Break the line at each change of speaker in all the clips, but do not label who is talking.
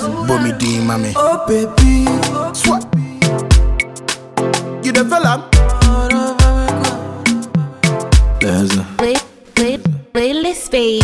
Bomi D, mommy.
Oh baby,
Swat. You the fella? There's a
Playlist fade.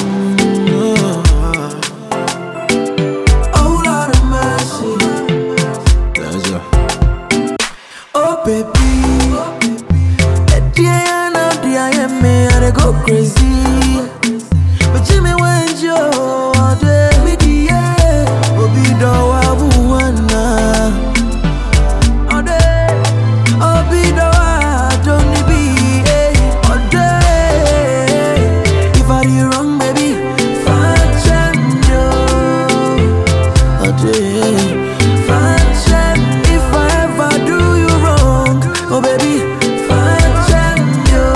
oh Lord of mercy.
there's a
Oh baby, at the end of the I go crazy. But Jimmy went you all day with the air. Obi do I wanna all day. Obi do I don't be all day. If I do wrong, baby, fine you all day. Fine if I ever do you wrong, oh baby, fine you.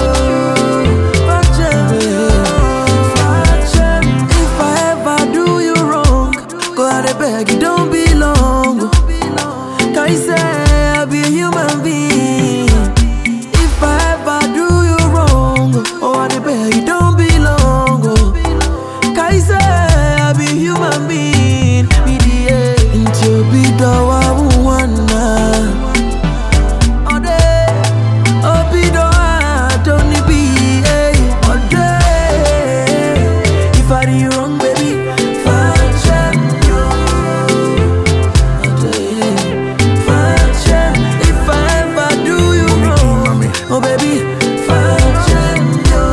If I ever do you wrong, go out and beg, it don't belong. Can you say I'll be a human being? If I ever do you wrong, oh I beg, it don't belong. Can you say I'll be a human being? Me the into be the one. All day, oh be the one, don't need be all day. If I do you wrong, baby, fine you. All day, fine. If I ever do you wrong,
mommy.
oh baby, fine you.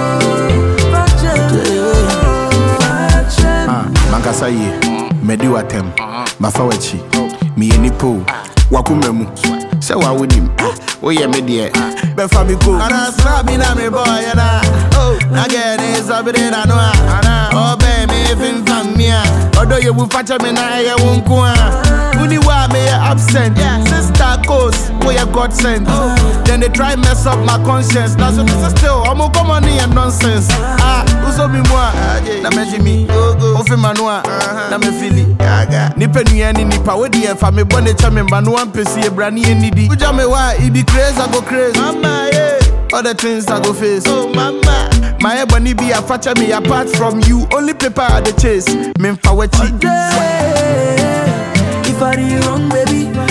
Fine.
Mankasa ye, medi watem, mafawachi, mi enipo, wakumemu, se wa winim, oye medie, befa mi ko. Ana sra mi na me boy na, na get is abide na no a, obe me fin famia, odo ye wu facha me na ye wonko a, uni wa me absent, sister coast, we a God sent. Then they try mess up my conscience, now so this is still, I'm come on and nonsense. Uso mi mwa, na me jimi, ofe manua, na me fili, nipe nuyeni nipa, wedi enfa me bone chame manu ampesi e brani e nidi. Uja me wa, it be crazy, I go crazy. Mama, yeah. All the things I go face. Oh, mama. My ebony be a facha me apart from you. Only paper at the chase. Memfa wechi.
If I do you wrong, baby,